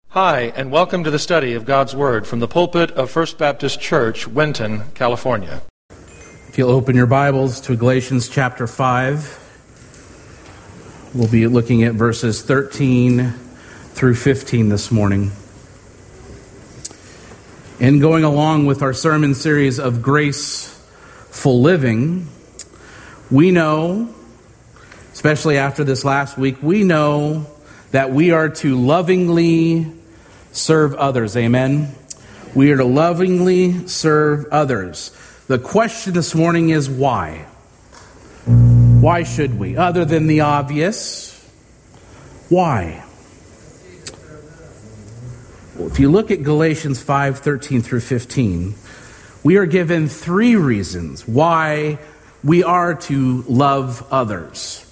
Hi, and welcome to the study of God's Word from the pulpit of First Baptist Church, Winton, California. If you'll open your Bibles to Galatians chapter 5, we'll be looking at verses 13 through 15 this morning. And going along with our sermon series of graceful living, we know, especially after this last week, we know that we are to lovingly serve others. Amen? We are to lovingly serve others. The question this morning is why? Why should we? Other than the obvious, why? Well, if you look at Galatians 5:13 through 15, we are given three reasons why we are to love others.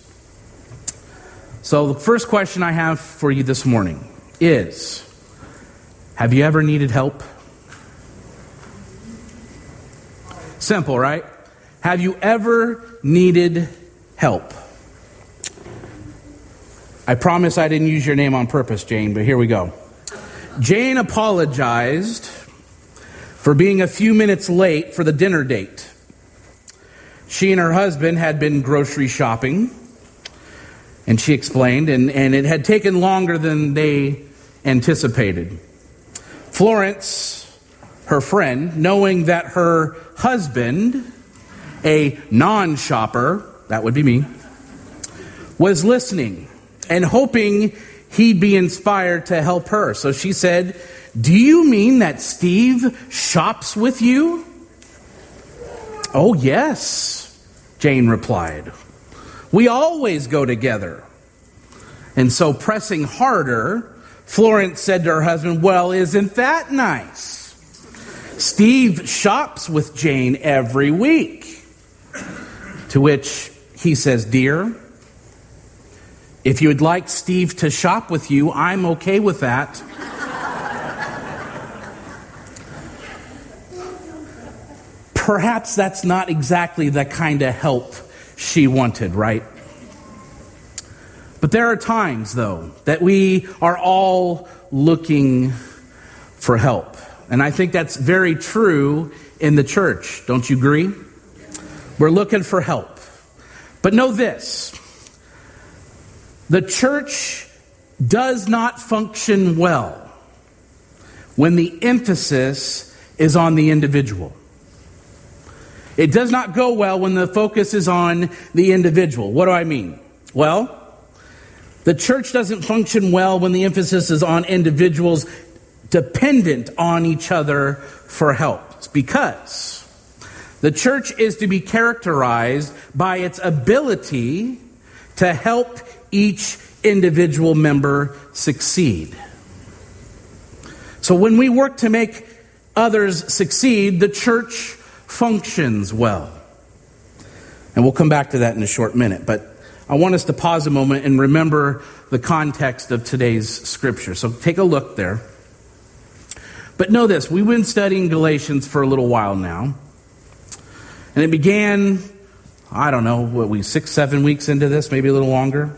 So the first question I have for you this morning is, have you ever needed help? Simple, right? Have you ever needed help? I promise I didn't use your name on purpose, Jane, but here we go. Jane apologized for being a few minutes late for the dinner date. She and her husband had been grocery shopping, and she explained, and it had taken longer than they anticipated. Florence, her friend, knowing that her husband, a non-shopper, that would be me, was listening and hoping he'd be inspired to help her. So she said, "Do you mean that Steve shops with you?" "Oh, yes," Jane replied. "We always go together." And so pressing harder, Florence said to her husband, "Well, isn't that nice? Steve shops with Jane every week." To which he says, "Dear, if you would like Steve to shop with you, I'm okay with that." Perhaps that's not exactly the kind of help she wanted, right? But there are times, though, that we are all looking for help. And I think that's very true in the church. Don't you agree? We're looking for help. But know this: the church does not function well when the emphasis is on the individual. It does not go well when the focus is on the individual. What do I mean? Well, the church doesn't function well when the emphasis is on individuals dependent on each other for help. It's because the church is to be characterized by its ability to help each individual member succeed. So when we work to make others succeed, the church functions well. And we'll come back to that in a short minute, but I want us to pause a moment and remember the context of today's scripture. So take a look there. But know this, we've been studying Galatians for a little while now. And it began, 6-7 weeks into this, maybe a little longer.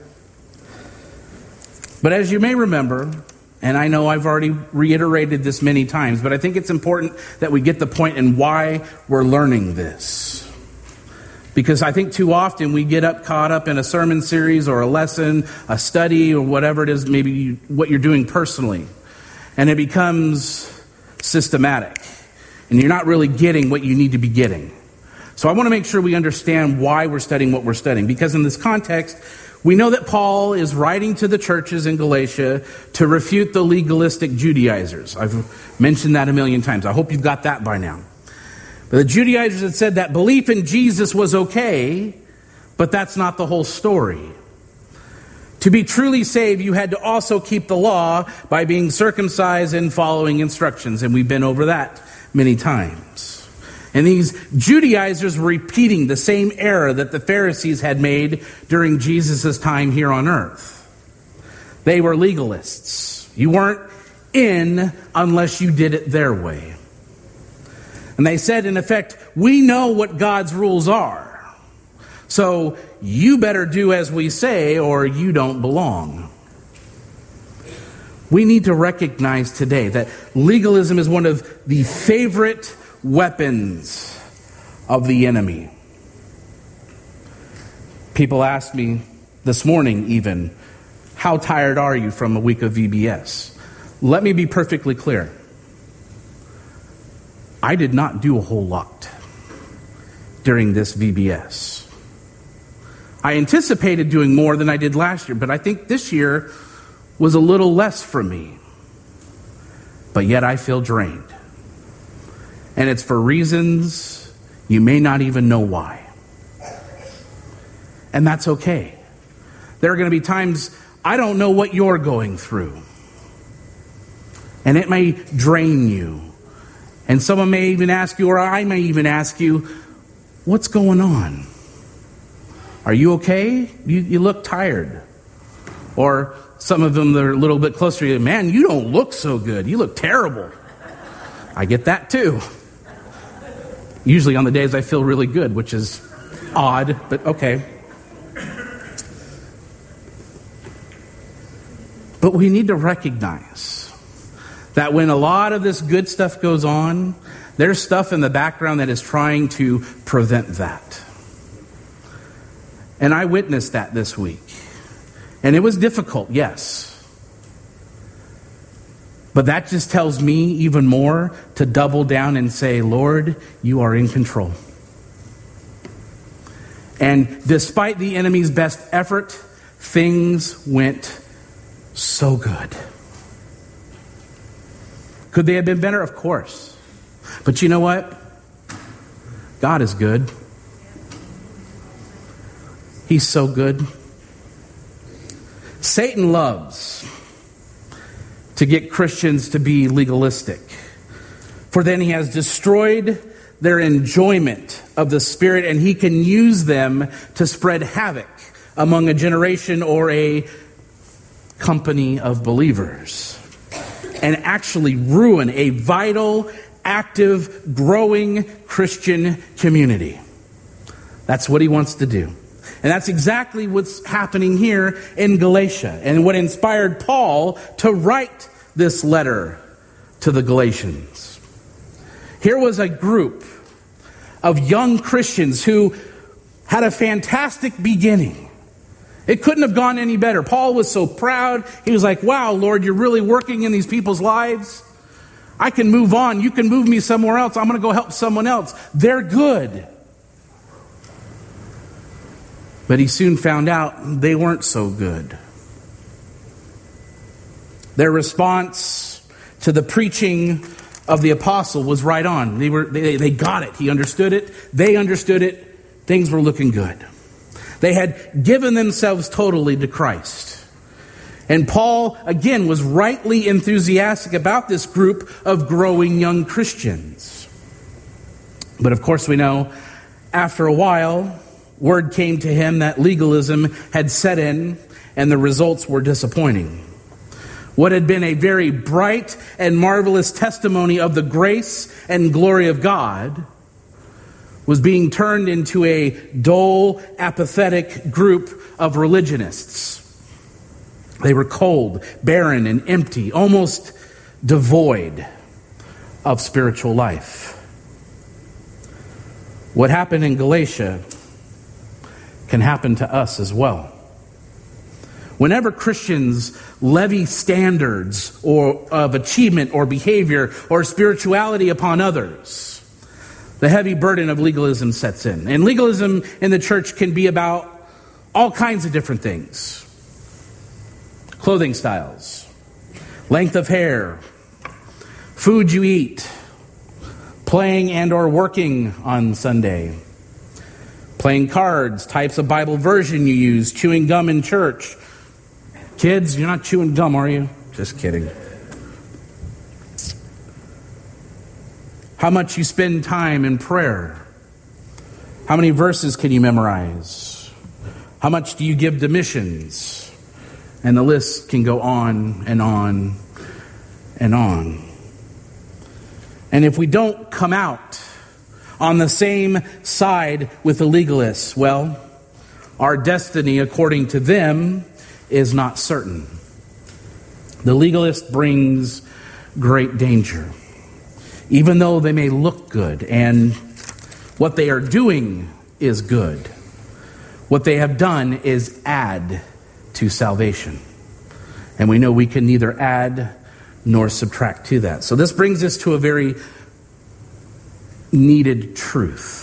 But as you may remember, and I know I've already reiterated this many times, but I think it's important that we get the point in why we're learning this. Because I think too often we get caught up in a sermon series or a lesson, a study, or whatever it is, maybe what you're doing personally. And it becomes systematic. And you're not really getting what you need to be getting. So I want to make sure we understand why we're studying what we're studying. Because in this context, we know that Paul is writing to the churches in Galatia to refute the legalistic Judaizers. I've mentioned that a million times. I hope you've got that by now. But the Judaizers had said that belief in Jesus was okay, but that's not the whole story. To be truly saved, you had to also keep the law by being circumcised and following instructions. And we've been over that many times. And these Judaizers were repeating the same error that the Pharisees had made during Jesus' time here on earth. They were legalists. You weren't in unless you did it their way. And they said, in effect, we know what God's rules are. So you better do as we say or you don't belong. We need to recognize today that legalism is one of the favorite weapons of the enemy. People asked me this morning even, how tired are you from a week of VBS? Let me be perfectly clear. I did not do a whole lot during this VBS. I anticipated doing more than I did last year, but I think this year was a little less for me. But yet I feel drained. And it's for reasons you may not even know why. And that's okay. There are going to be times I don't know what you're going through. And it may drain you. And someone may even ask you, or I may even ask you, what's going on? Are you okay? You look tired. Or some of them that are a little bit closer to you, man, you don't look so good. You look terrible. I get that too. Usually on the days I feel really good, which is odd, but okay. But we need to recognize that when a lot of this good stuff goes on, there's stuff in the background that is trying to prevent that. And I witnessed that this week. And it was difficult, yes. But that just tells me even more to double down and say, Lord, you are in control. And despite the enemy's best effort, things went so good. Could they have been better? Of course. But you know what? God is good. He's so good. Satan loves to get Christians to be legalistic, for then he has destroyed their enjoyment of the Spirit, and he can use them to spread havoc among a generation or a company of believers, and actually ruin a vital, active, growing Christian community. That's what he wants to do. And that's exactly what's happening here in Galatia, and what inspired Paul to write this letter to the Galatians. Here was a group of young Christians who had a fantastic beginning. It couldn't have gone any better. Paul was so proud. He was like, wow, Lord, you're really working in these people's lives. I can move on. You can move me somewhere else. I'm going to go help someone else. They're good. But he soon found out they weren't so good. Their response to the preaching of the apostle was right on. They got it. He understood it. They understood it. Things were looking good. They had given themselves totally to Christ. And Paul, again, was rightly enthusiastic about this group of growing young Christians. But of course we know, after a while, word came to him that legalism had set in, and the results were disappointing. What had been a very bright and marvelous testimony of the grace and glory of God was being turned into a dull, apathetic group of religionists. They were cold, barren, and empty, almost devoid of spiritual life. What happened in Galatia can happen to us as well. Whenever Christians levy standards of achievement or behavior or spirituality upon others, the heavy burden of legalism sets in. And legalism in the church can be about all kinds of different things. Clothing styles, length of hair, food you eat, playing and or working on Sunday, playing cards, types of Bible version you use, chewing gum in church. Kids, you're not chewing gum, are you? Just kidding. How much you spend time in prayer. How many verses can you memorize? How much do you give to missions? And the list can go on and on and on. And if we don't come out on the same side with the legalists, well, our destiny, according to them, is not certain. The legalist brings great danger. Even though they may look good and what they are doing is good, what they have done is add to salvation. And we know we can neither add nor subtract to that. So this brings us to a very needed truth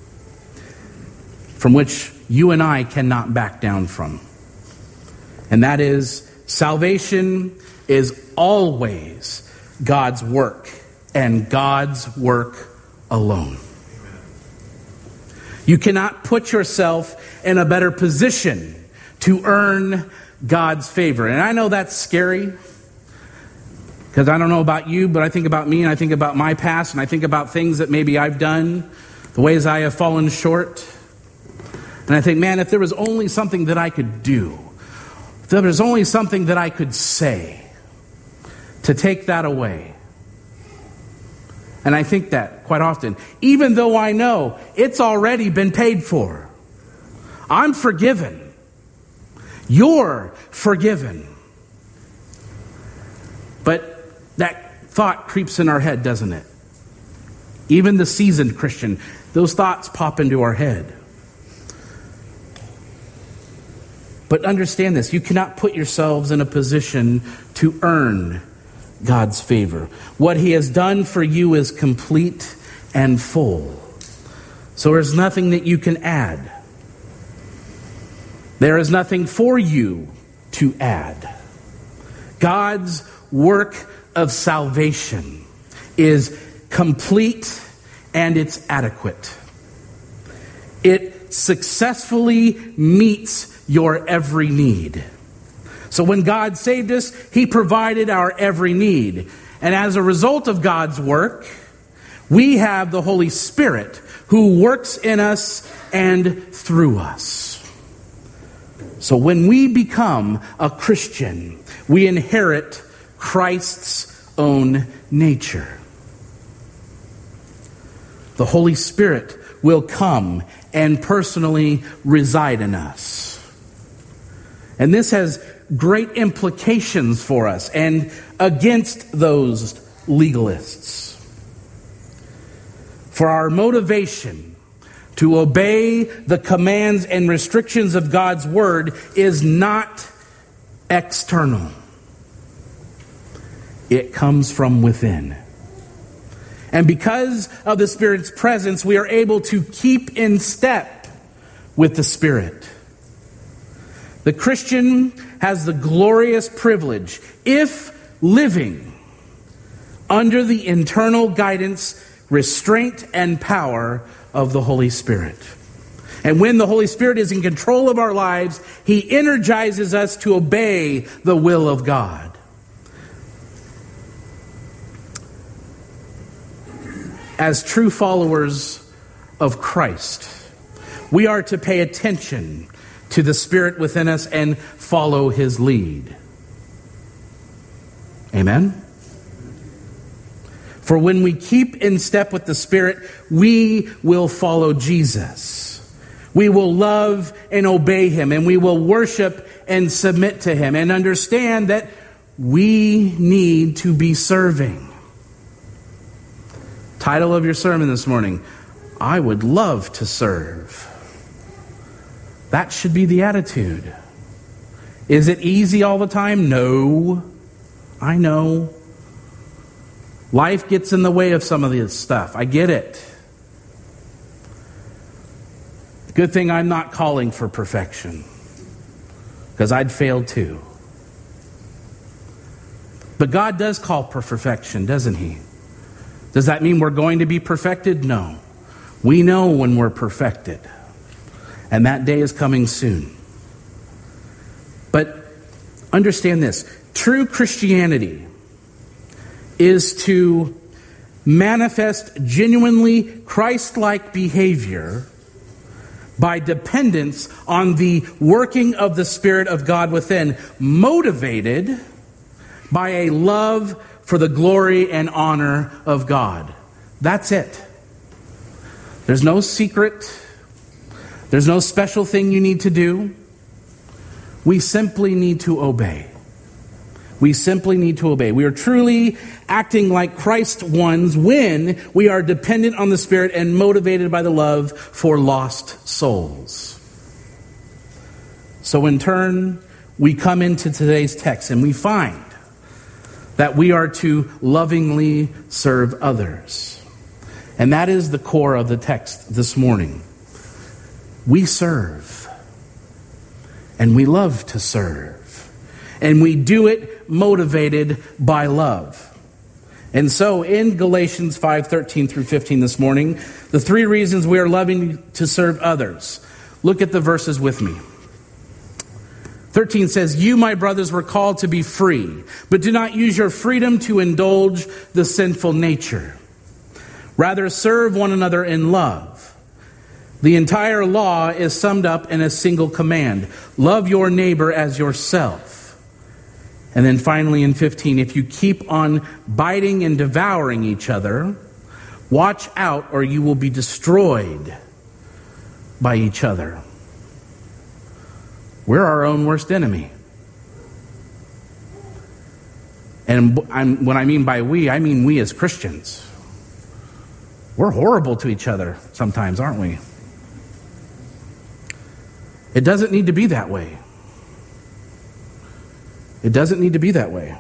from which you and I cannot back down from. And that is, salvation is always God's work and God's work alone. You cannot put yourself in a better position to earn God's favor. And I know that's scary, because I don't know about you, but I think about me and I think about my past and I think about things that maybe I've done, the ways I have fallen short. And I think, man, if there was only something that I could do, if there was only something that I could say to take that away. And I think that quite often, even though I know it's already been paid for. I'm forgiven. You're forgiven. But that thought creeps in our head, doesn't it? Even the seasoned Christian, those thoughts pop into our head. But understand this, you cannot put yourselves in a position to earn God's favor. What He has done for you is complete and full. So there's nothing that you can add. There is nothing for you to add. God's work of salvation is complete and it's adequate. It successfully meets your every need. So when God saved us, He provided our every need. And as a result of God's work, we have the Holy Spirit who works in us and through us. So when we become a Christian, we inherit Christ's own nature. The Holy Spirit will come and personally reside in us. And this has great implications for us and against those legalists. For our motivation to obey the commands and restrictions of God's word is not external. It comes from within. And because of the Spirit's presence, we are able to keep in step with the Spirit. The Christian has the glorious privilege, if living under the internal guidance, restraint, and power of the Holy Spirit. And when the Holy Spirit is in control of our lives, He energizes us to obey the will of God. As true followers of Christ, we are to pay attention to the Spirit within us and follow His lead. Amen? For when we keep in step with the Spirit, we will follow Jesus. We will love and obey Him, and we will worship and submit to Him, and understand that we need to be serving. Title of your sermon this morning, I would love to serve. That should be the attitude. Is it easy all the time? No. I know. Life gets in the way of some of this stuff. I get it. Good thing I'm not calling for perfection, because I'd fail too. But God does call for perfection, doesn't He? Does that mean we're going to be perfected? No. We know when we're perfected. And that day is coming soon. But understand this. True Christianity is to manifest genuinely Christ-like behavior by dependence on the working of the Spirit of God within, motivated by a love for the glory and honor of God. That's it. There's no secret. There's no special thing you need to do. We simply need to obey. We simply need to obey. We are truly acting like Christ ones when we are dependent on the Spirit and motivated by the love for lost souls. So in turn, we come into today's text and we find that we are to lovingly serve others. And that is the core of the text this morning. We serve. And we love to serve. And we do it motivated by love. And so in Galatians 5:13 through 15 this morning, the three reasons we are loving to serve others. Look at the verses with me. 13 says, "You, my brothers, were called to be free, but do not use your freedom to indulge the sinful nature. Rather, serve one another in love. The entire law is summed up in a single command. Love your neighbor as yourself." And then finally in 15, "If you keep on biting and devouring each other, watch out or you will be destroyed by each other." We're our own worst enemy. And when I mean by we, I mean we as Christians. We're horrible to each other sometimes, aren't we? It doesn't need to be that way. It doesn't need to be that way.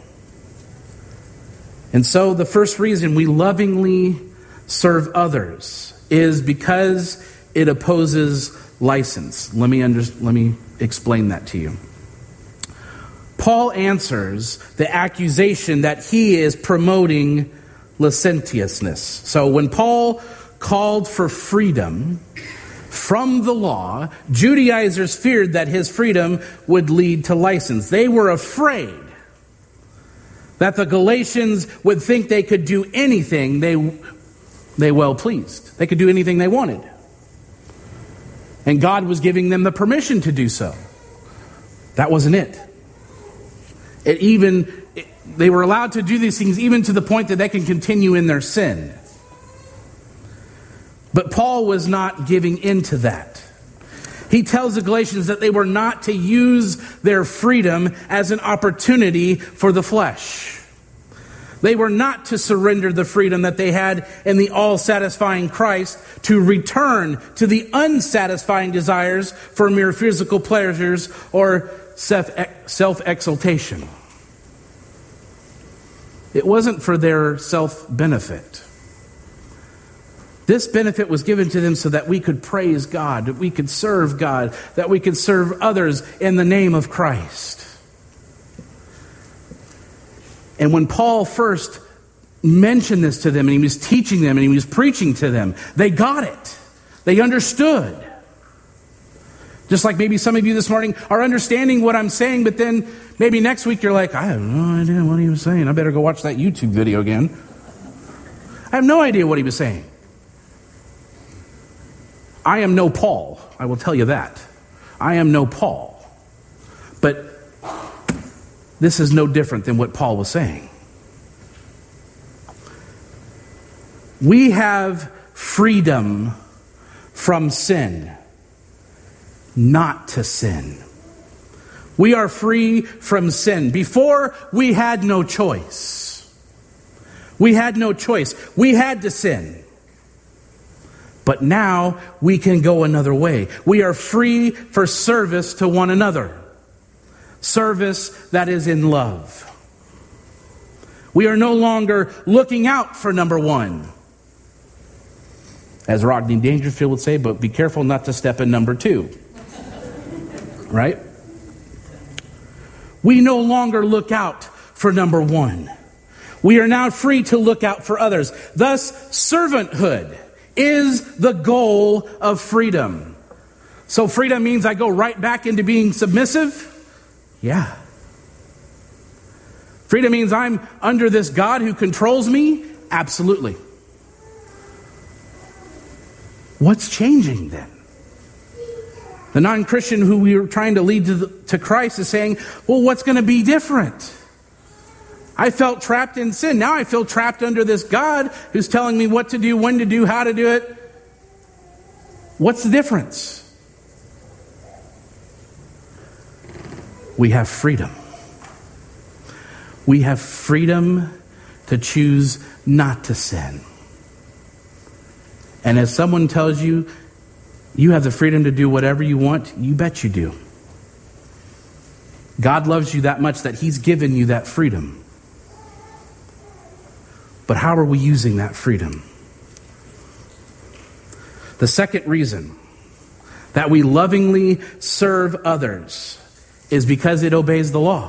And so the first reason we lovingly serve others is because it opposes license. Let me explain that to you. Paul answers the accusation that he is promoting licentiousness. So when Paul called for freedom from the law, Judaizers feared that his freedom would lead to license. They were afraid that the Galatians would think they could do anything they well pleased. They could do anything they wanted. And God was giving them the permission to do so. That wasn't it. They were allowed to do these things even to the point that they can continue in their sin. But Paul was not giving in to that. He tells the Galatians that they were not to use their freedom as an opportunity for the flesh. They were not to surrender the freedom that they had in the all-satisfying Christ to return to the unsatisfying desires for mere physical pleasures or self-exaltation. It wasn't for their self-benefit. This benefit was given to them so that we could praise God, that we could serve God, that we could serve others in the name of Christ. And when Paul first mentioned this to them, and he was teaching them, and he was preaching to them, they got it. They understood. Just like maybe some of you this morning are understanding what I'm saying, but then maybe next week you're like, I have no idea what he was saying. I better go watch that YouTube video again. I have no idea what he was saying. I am no Paul. I will tell you that. I am no Paul. But this is no different than what Paul was saying. We have freedom from sin, not to sin. We are free from sin. Before, we had no choice. We had no choice. We had to sin. But now we can go another way. We are free for service to one another. Service that is in love. We are no longer looking out for number one. As Rodney Dangerfield would say, but be careful not to step in number two. Right? We no longer look out for number one. We are now free to look out for others. Thus, servanthood is the goal of freedom. So freedom means I go right back into being submissive? Yeah. Freedom means I'm under this God who controls me? Absolutely. What's changing then? The non-Christian who we are trying to lead to Christ is saying, well, what's going to be different? I felt trapped in sin. Now I feel trapped under this God who's telling me what to do, when to do, how to do it. What's the difference? We have freedom. We have freedom to choose not to sin. And as someone tells you, you have the freedom to do whatever you want, you bet you do. God loves you that much that He's given you that freedom. But how are we using that freedom? The second reason that we lovingly serve others is because it obeys the law.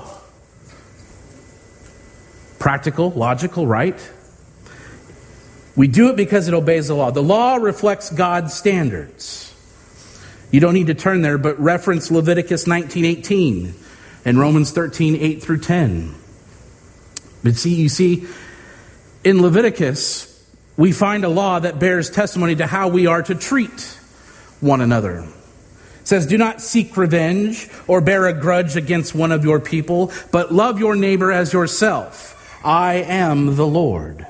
Practical, logical, right? We do it because it obeys the law. The law reflects God's standards. You don't need to turn there, but reference Leviticus 19:18 and Romans 13:8 through 10. But you see, in Leviticus, we find a law that bears testimony to how we are to treat one another. It says, do not seek revenge or bear a grudge against one of your people, but love your neighbor as yourself. I am the Lord.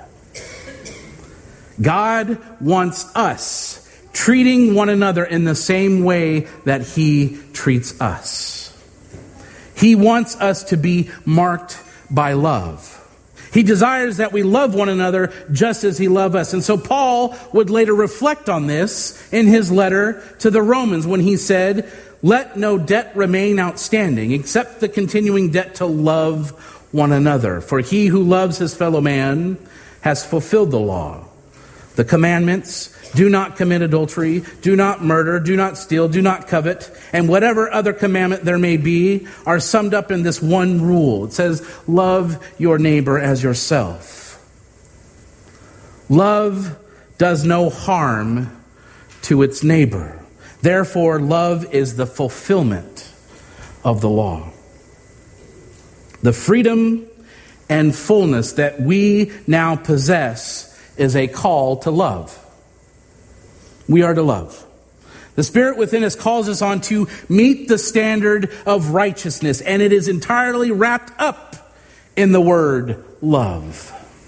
God wants us treating one another in the same way that He treats us. He wants us to be marked by love. He desires that we love one another just as He loved us. And so Paul would later reflect on this in his letter to the Romans when he said, let no debt remain outstanding except the continuing debt to love one another. For he who loves his fellow man has fulfilled the law. The commandments, do not commit adultery, do not murder, do not steal, do not covet, and whatever other commandment there may be are summed up in this one rule. It says, love your neighbor as yourself. Love does no harm to its neighbor. Therefore, love is the fulfillment of the law. The freedom and fullness that we now possess is a call to love. We are to love. The Spirit within us calls us on to meet the standard of righteousness, and it is entirely wrapped up in the word love.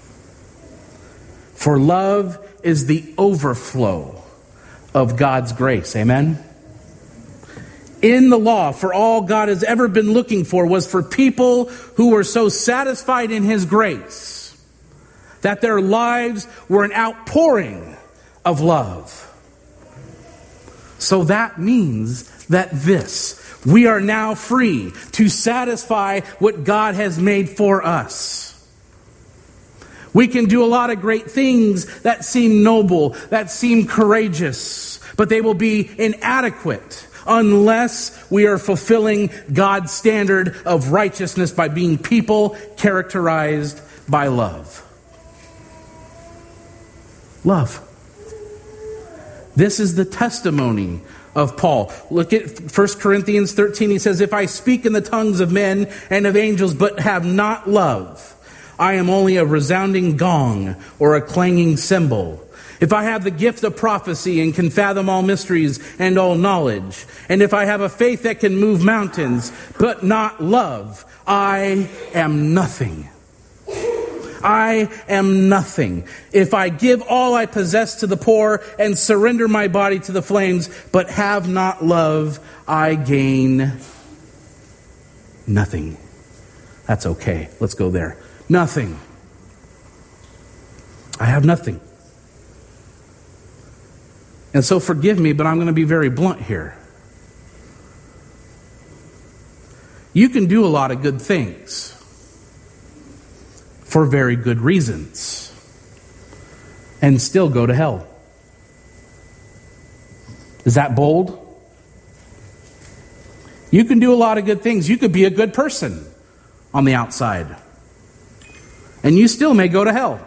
For love is the overflow of God's grace. Amen? In the law, for all God has ever been looking for was for people who were so satisfied in His grace that their lives were an outpouring of love. So that means that we are now free to satisfy what God has made for us. We can do a lot of great things that seem noble, that seem courageous, but they will be inadequate unless we are fulfilling God's standard of righteousness by being people characterized by love. Love. This is the testimony of Paul. Look at 1 Corinthians 13. He says, if I speak in the tongues of men and of angels, but have not love, I am only a resounding gong or a clanging cymbal. If I have the gift of prophecy and can fathom all mysteries and all knowledge, and if I have a faith that can move mountains, but not love, I am nothing. I am nothing. If I give all I possess to the poor and surrender my body to the flames, but have not love, I gain nothing. That's okay. Let's go there. Nothing. I have nothing. And so forgive me, but I'm going to be very blunt here. You can do a lot of good things for very good reasons and still go to hell. Is that bold? You can do a lot of good things. You could be a good person on the outside, and you still may go to hell.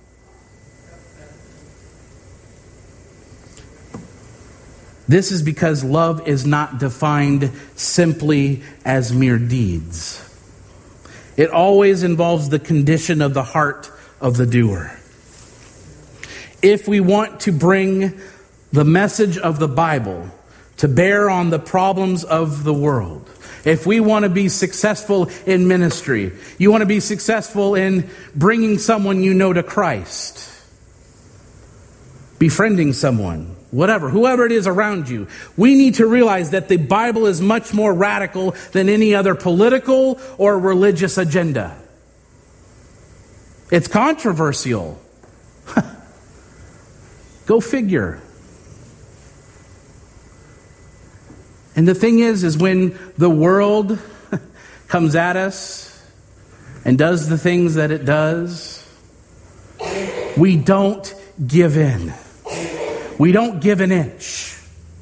This is because love is not defined simply as mere deeds. It always involves the condition of the heart of the doer. If we want to bring the message of the Bible to bear on the problems of the world, if we want to be successful in ministry, you want to be successful in bringing someone you know to Christ, befriending someone, whoever it is around you, we need to realize that the Bible is much more radical than any other political or religious agenda. It's controversial. Go figure. And the thing is when the world comes at us and does the things that it does, we don't give in. We don't give an inch.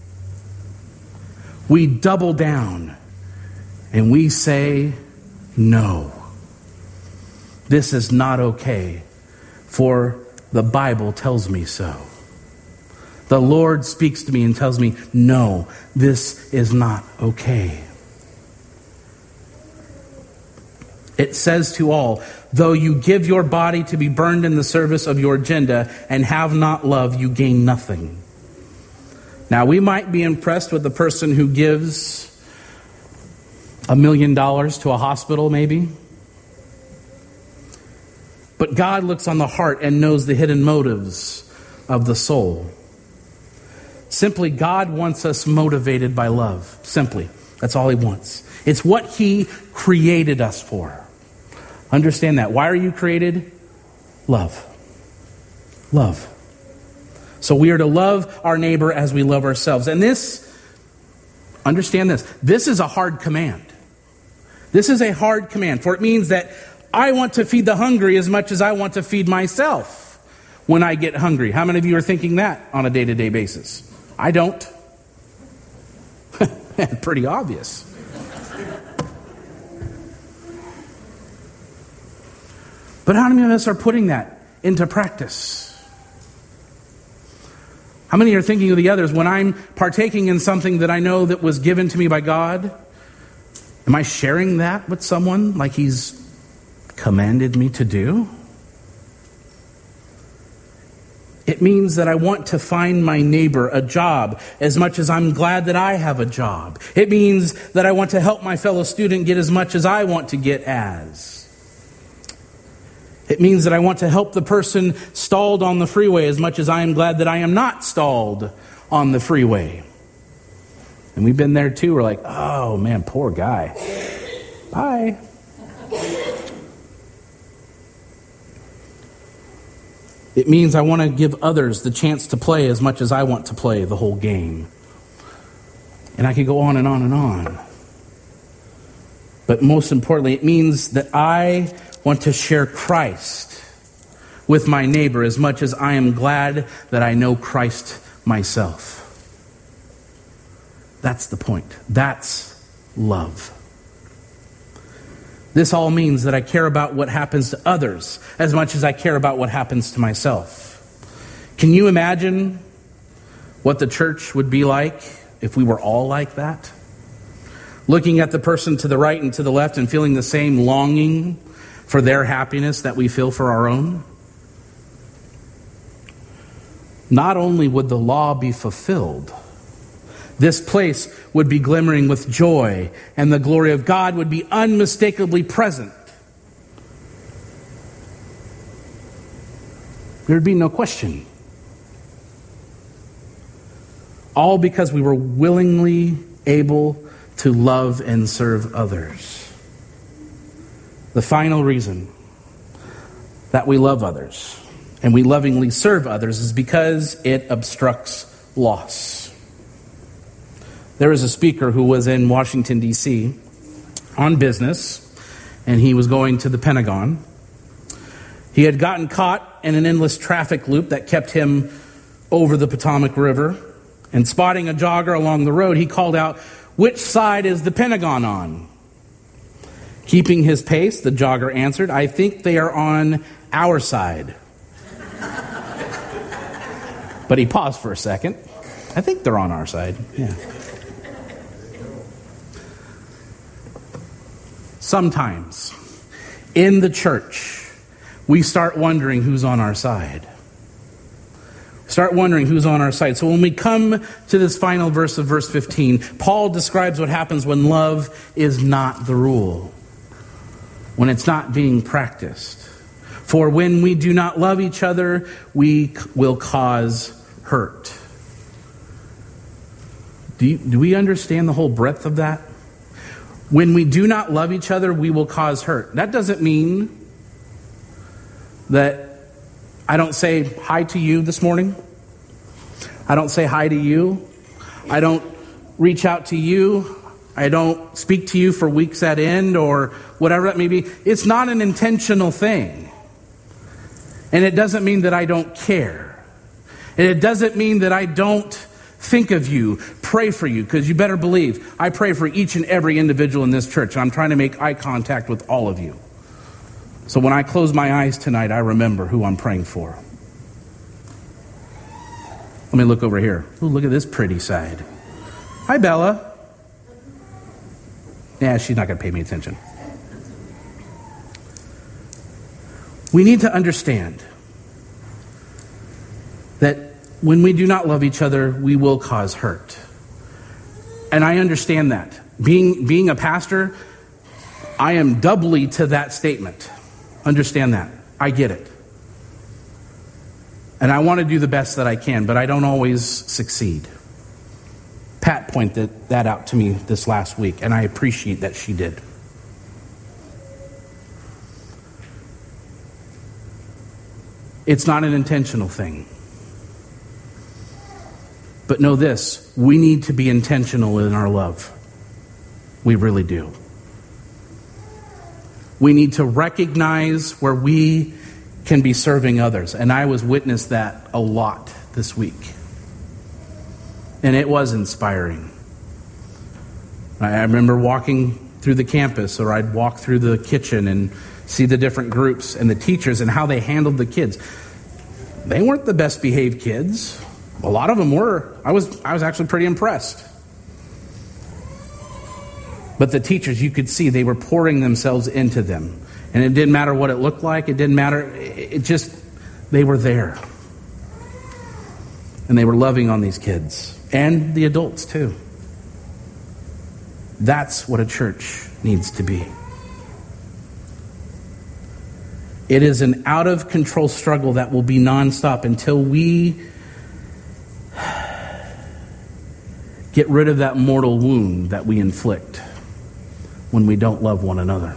We double down and we say, no. This is not okay, for the Bible tells me so. The Lord speaks to me and tells me, no, this is not okay. It says to all, though you give your body to be burned in the service of your agenda and have not love, you gain nothing. Now, we might be impressed with the person who gives $1 million to a hospital, maybe. But God looks on the heart and knows the hidden motives of the soul. Simply, God wants us motivated by love. Simply. That's all He wants. It's what He created us for. Understand that. Why are you created? Love. Love. So we are to love our neighbor as we love ourselves. And understand this is a hard command. This is a hard command, for it means that I want to feed the hungry as much as I want to feed myself when I get hungry. How many of you are thinking that on a day-to-day basis? I don't. Pretty obvious. But how many of us are putting that into practice? How many are thinking of the others? When I'm partaking in something that I know that was given to me by God, am I sharing that with someone like He's commanded me to do? It means that I want to find my neighbor a job as much as I'm glad that I have a job. It means that I want to help my fellow student get as much as I want to get as. It means that I want to help the person stalled on the freeway as much as I am glad that I am not stalled on the freeway. And we've been there too. We're like, oh man, poor guy. Bye. It means I want to give others the chance to play as much as I want to play the whole game. And I could go on and on and on. But most importantly, it means that I want to share Christ with my neighbor as much as I am glad that I know Christ myself. That's the point. That's love. This all means that I care about what happens to others as much as I care about what happens to myself. Can you imagine what the church would be like if we were all like that? Looking at the person to the right and to the left and feeling the same longing for their happiness that we feel for our own? Not only would the law be fulfilled, this place would be glimmering with joy, and the glory of God would be unmistakably present. There'd be no question. All because we were willingly able to love and serve others. The final reason that we love others and we lovingly serve others is because it obstructs loss. There was a speaker who was in Washington, D.C. on business, and he was going to the Pentagon. He had gotten caught in an endless traffic loop that kept him over the Potomac River, and spotting a jogger along the road, he called out, "Which side is the Pentagon on?" Keeping his pace, the jogger answered, "I think they are on our side." But he paused for a second. "I think they're on our side." Yeah. Sometimes in the church, we start wondering who's on our side. Start wondering who's on our side. So when we come to this final verse of verse 15, Paul describes what happens when love is not the rule, when it's not being practiced. For when we do not love each other, we will cause hurt. Do we understand the whole breadth of that? When we do not love each other, we will cause hurt. That doesn't mean that I don't say hi to you this morning. I don't say hi to you. I don't reach out to you. I don't speak to you for weeks at end or whatever that may be. It's not an intentional thing. And it doesn't mean that I don't care. And it doesn't mean that I don't think of you, pray for you, because you better believe I pray for each and every individual in this church. And I'm trying to make eye contact with all of you. So when I close my eyes tonight, I remember who I'm praying for. Let me look over here. Ooh, look at this pretty side. Hi, Bella. Yeah, she's not going to pay me attention. We need to understand that when we do not love each other, we will cause hurt. And I understand that. Being a pastor, I am doubly to that statement. Understand that. I get it. And I want to do the best that I can, but I don't always succeed. Pat pointed that out to me this last week, and I appreciate that she did. It's not an intentional thing. But know this, we need to be intentional in our love. We really do. We need to recognize where we can be serving others. And I was witness that a lot this week. And it was inspiring. I remember walking through the campus, or I'd walk through the kitchen and see the different groups and the teachers and how they handled the kids. They weren't the best behaved kids. A lot of them were. I was actually pretty impressed. But the teachers, you could see they were pouring themselves into them. And it didn't matter what it looked like. It didn't matter. They were there. And they were loving on these kids. And the adults too. That's what a church needs to be. It is an out of control struggle that will be nonstop until we get rid of that mortal wound that we inflict when we don't love one another.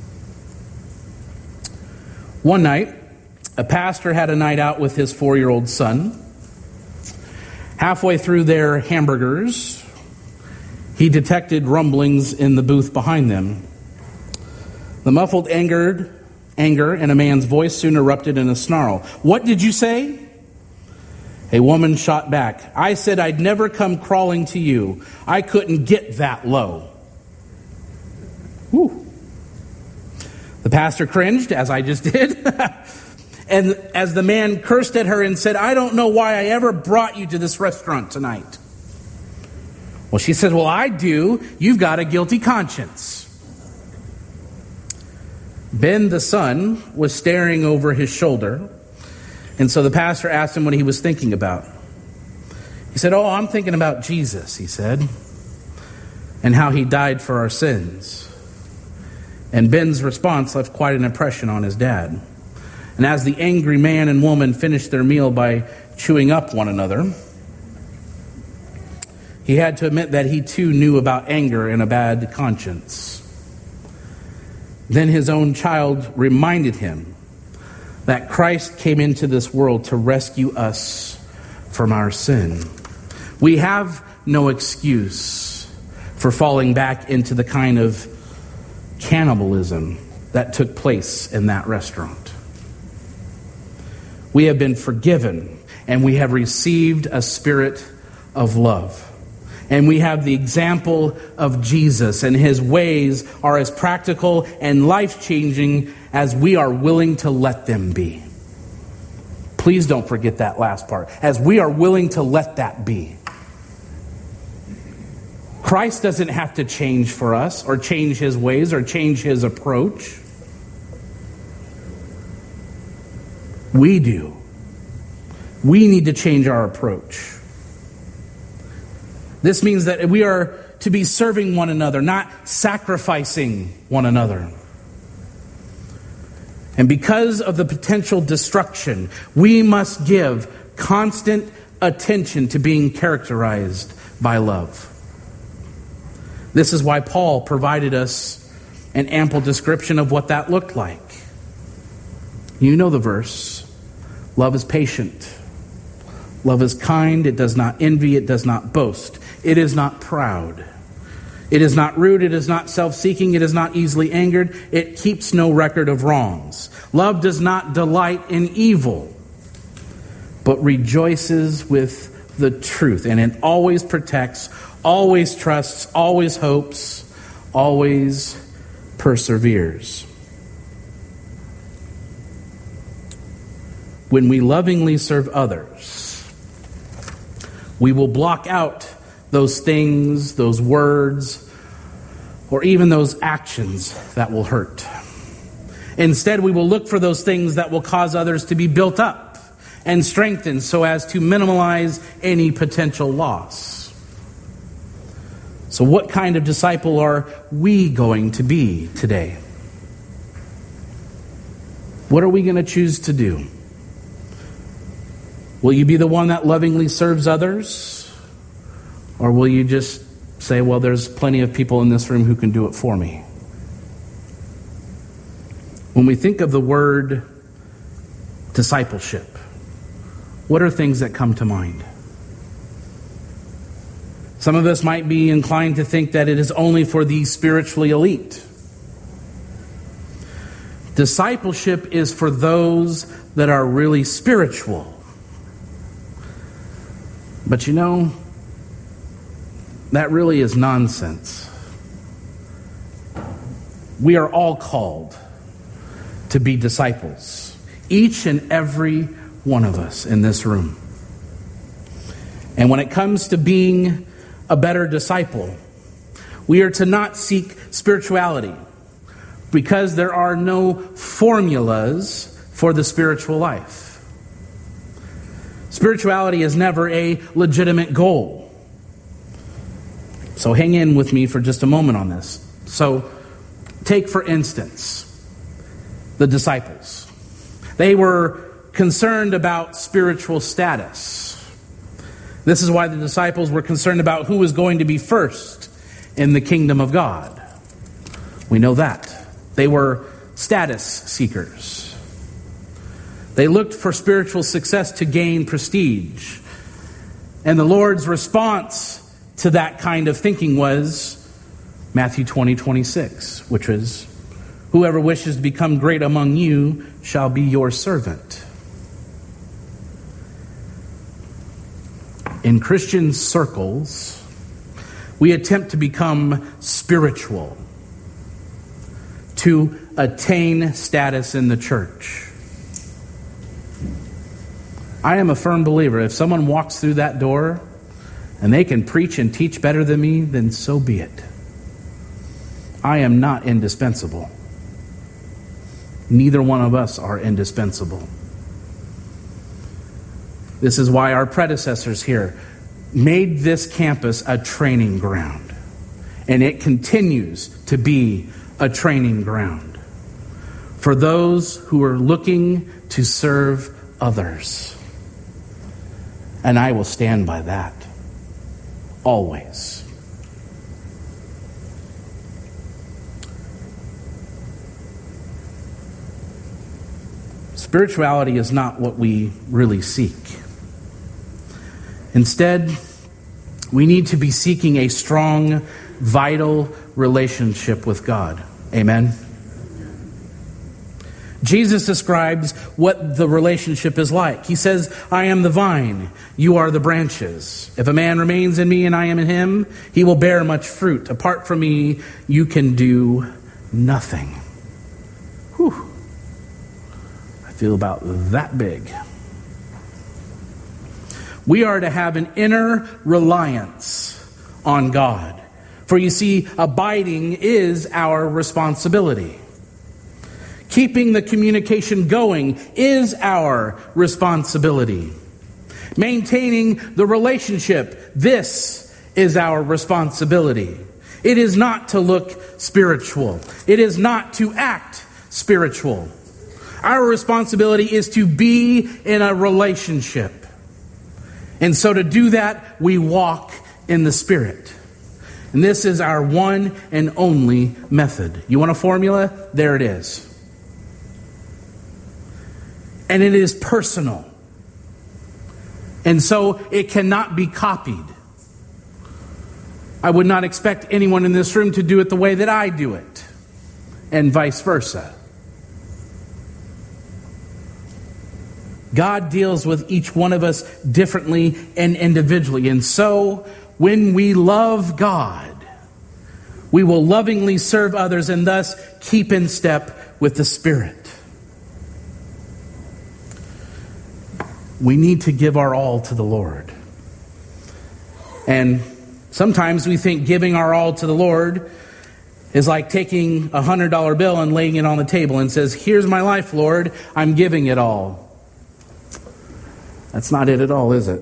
One night, a pastor had a night out with his 4-year-old son. Halfway through their hamburgers, he detected rumblings in the booth behind them. The muffled anger in a man's voice soon erupted in a snarl. "What did you say?" A woman shot back. "I said I'd never come crawling to you. I couldn't get that low." Whew. The pastor cringed, as I just did. And as the man cursed at her and said, "I don't know why I ever brought you to this restaurant tonight." Well, she said, "Well, I do. You've got a guilty conscience." Ben, the son, was staring over his shoulder. And so the pastor asked him what he was thinking about. He said, "Oh, I'm thinking about Jesus," he said, "and how he died for our sins." And Ben's response left quite an impression on his dad. And as the angry man and woman finished their meal by chewing up one another, he had to admit that he too knew about anger and a bad conscience. Then his own child reminded him that Christ came into this world to rescue us from our sin. We have no excuse for falling back into the kind of cannibalism that took place in that restaurant. We have been forgiven, and we have received a spirit of love. And we have the example of Jesus, and his ways are as practical and life-changing as we are willing to let them be. Please don't forget that last part. As we are willing to let that be. Christ doesn't have to change for us, or change his ways, or change his approach. We do. We need to change our approach. This means that we are to be serving one another, not sacrificing one another. And because of the potential destruction, we must give constant attention to being characterized by love. This is why Paul provided us an ample description of what that looked like. You know the verse. Love is patient. Love is kind. It does not envy. It does not boast. It is not proud. It is not rude. It is not self-seeking. It is not easily angered. It keeps no record of wrongs. Love does not delight in evil, but rejoices with the truth. And it always protects, always trusts, always hopes, always perseveres. When we lovingly serve others, we will block out those things, those words, or even those actions that will hurt. Instead, we will look for those things that will cause others to be built up and strengthened so as to minimize any potential loss. So what kind of disciple are we going to be today? What are we going to choose to do? Will you be the one that lovingly serves others? Or will you just say, well, there's plenty of people in this room who can do it for me? When we think of the word discipleship, what are things that come to mind? Some of us might be inclined to think that it is only for the spiritually elite. Discipleship is for those that are really spiritual. But you know, that really is nonsense. We are all called to be disciples. Each and every one of us in this room. And when it comes to being a better disciple, we are to not seek spirituality because there are no formulas for the spiritual life. Spirituality is never a legitimate goal. So hang in with me for just a moment on this. So take, for instance, the disciples. They were concerned about spiritual status. This is why the disciples were concerned about who was going to be first in the kingdom of God. We know that. They were status seekers. They looked for spiritual success to gain prestige. And the Lord's response to that kind of thinking was Matthew 20:26, which was, whoever wishes to become great among you shall be your servant. In Christian circles, we attempt to become spiritual, to attain status in the church. I am a firm believer, if someone walks through that door and they can preach and teach better than me, then so be it. I am not indispensable. Neither one of us are indispensable. This is why our predecessors here made this campus a training ground. And it continues to be a training ground for those who are looking to serve others. And I will stand by that. Always. Spirituality is not what we really seek. Instead, we need to be seeking a strong, vital relationship with God. Amen? Jesus describes what the relationship is like. He says, I am the vine, you are the branches. If a man remains in me and I am in him, he will bear much fruit. Apart from me, you can do nothing. Whew. I feel about that big. We are to have an inner reliance on God. For you see, abiding is our responsibility. Keeping the communication going is our responsibility. Maintaining the relationship, this is our responsibility. It is not to look spiritual. It is not to act spiritual. Our responsibility is to be in a relationship. And so to do that, we walk in the Spirit. And this is our one and only method. You want a formula? There it is. And it is personal. And so it cannot be copied. I would not expect anyone in this room to do it the way that I do it, and vice versa. God deals with each one of us differently and individually. And so, when we love God, we will lovingly serve others and thus keep in step with the Spirit. We need to give our all to the Lord. And sometimes we think giving our all to the Lord is like taking a $100 bill and laying it on the table and says, "Here's my life, Lord, I'm giving it all." That's not it at all, is it?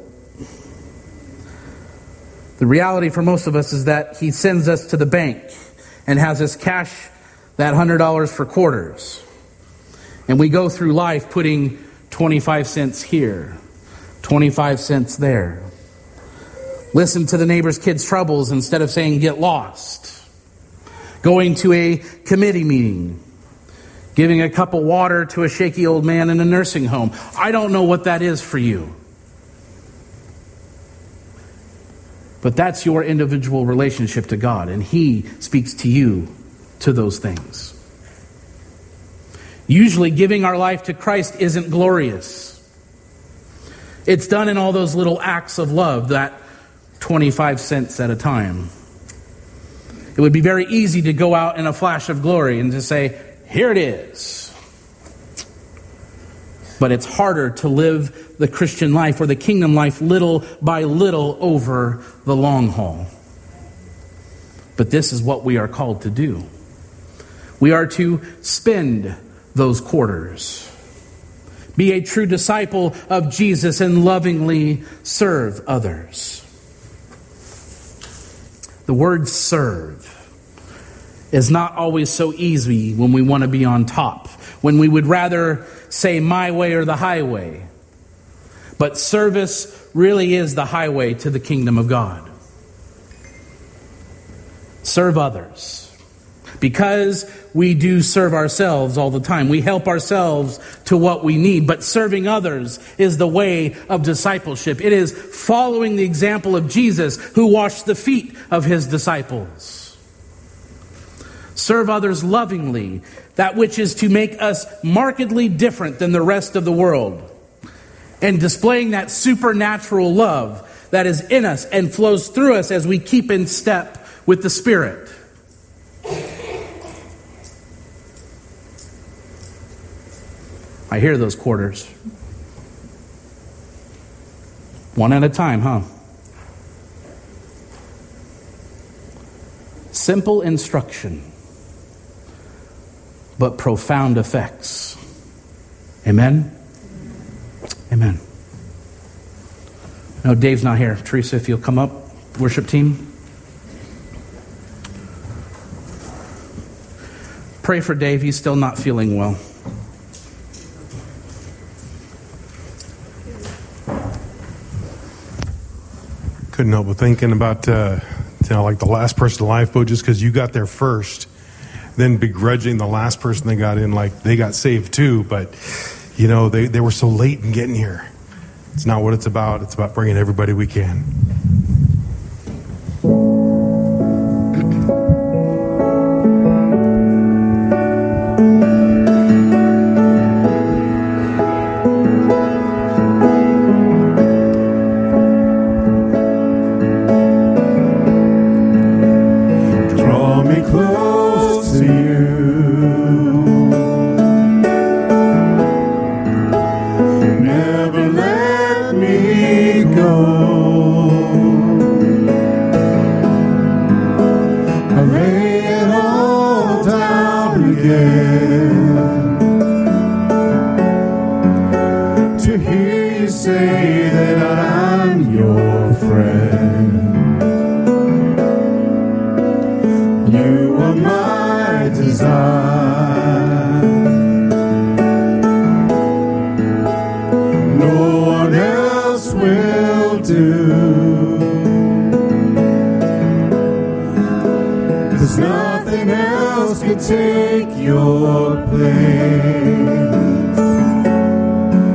The reality for most of us is that He sends us to the bank and has us cash that $100 for quarters. And we go through life putting 25 cents here, 25 cents there. Listen to the neighbor's kids' troubles instead of saying, "Get lost." Going to a committee meeting. Giving a cup of water to a shaky old man in a nursing home. I don't know what that is for you. But that's your individual relationship to God, and He speaks to you to those things. Usually giving our life to Christ isn't glorious. It's done in all those little acts of love, that 25 cents at a time. It would be very easy to go out in a flash of glory and to say, "Here it is." But it's harder to live the Christian life or the kingdom life little by little over the long haul. But this is what we are called to do. We are to spend those quarters. Be a true disciple of Jesus and lovingly serve others. The word serve is not always so easy when we want to be on top, when we would rather say my way or the highway. But service really is the highway to the kingdom of God. Serve others. Because we do serve ourselves all the time. We help ourselves to what we need. But serving others is the way of discipleship. It is following the example of Jesus, who washed the feet of His disciples. Serve others lovingly, that which is to make us markedly different than the rest of the world. And displaying that supernatural love that is in us and flows through us as we keep in step with the Spirit. I hear those quarters. One at a time, huh? Simple instruction, but profound effects. Amen? Amen. No, Dave's not here. Teresa, if you'll come up, worship team. Pray for Dave. He's still not feeling well. Couldn't help but thinking about, like the last person in the lifeboat, just because you got there first, then begrudging the last person that got in, like they got saved too, but they were so late in getting here. It's not what it's about. It's about bringing everybody we can. Take your place.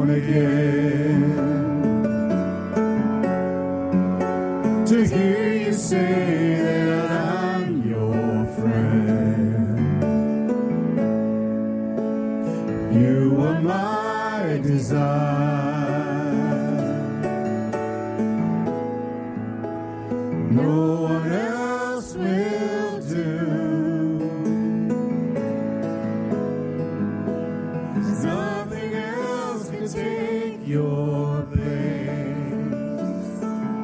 born again. To hear you say that I'm your friend. You are my desire. No one else will do. Nothing else can take your place.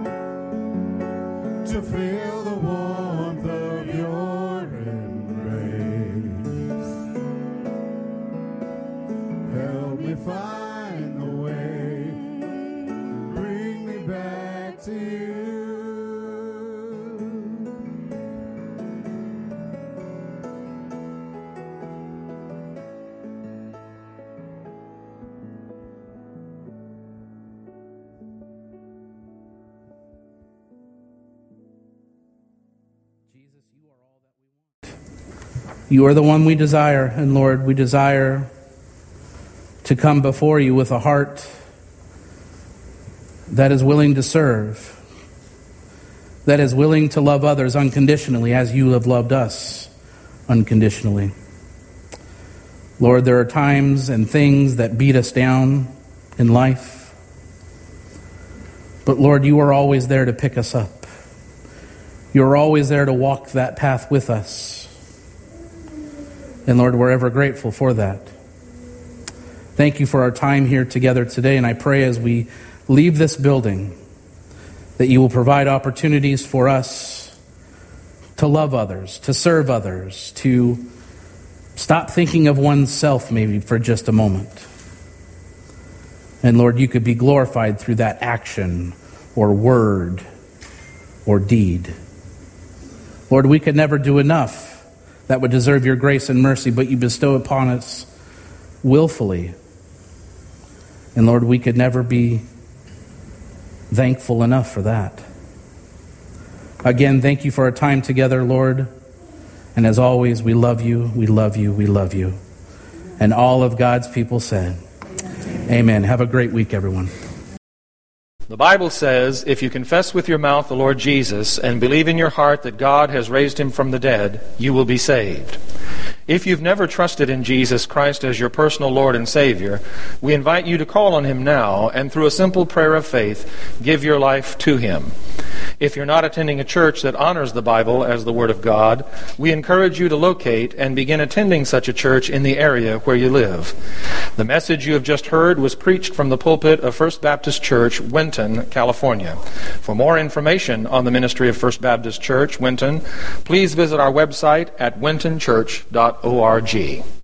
To feel the warmth of your embrace. Help me find the way. Bring me back to you. You are the one we desire, and Lord, we desire to come before you with a heart that is willing to serve, that is willing to love others unconditionally as you have loved us unconditionally. Lord, there are times and things that beat us down in life, but Lord, you are always there to pick us up. You are always there to walk that path with us. And Lord, we're ever grateful for that. Thank you for our time here together today, and I pray as we leave this building that you will provide opportunities for us to love others, to serve others, to stop thinking of oneself maybe for just a moment. And Lord, you could be glorified through that action or word or deed. Lord, we could never do enough that would deserve your grace and mercy, but you bestow upon us willfully. And Lord, we could never be thankful enough for that. Again, thank you for our time together, Lord. And as always, we love you, we love you, we love you. And all of God's people said, amen. Have a great week, everyone. The Bible says, if you confess with your mouth the Lord Jesus and believe in your heart that God has raised him from the dead, you will be saved. If you've never trusted in Jesus Christ as your personal Lord and Savior, we invite you to call on him now and through a simple prayer of faith, give your life to him. If you're not attending a church that honors the Bible as the Word of God, we encourage you to locate and begin attending such a church in the area where you live. The message you have just heard was preached from the pulpit of First Baptist Church, Winton, California. For more information on the ministry of First Baptist Church, Winton, please visit our website at wintonchurch.org.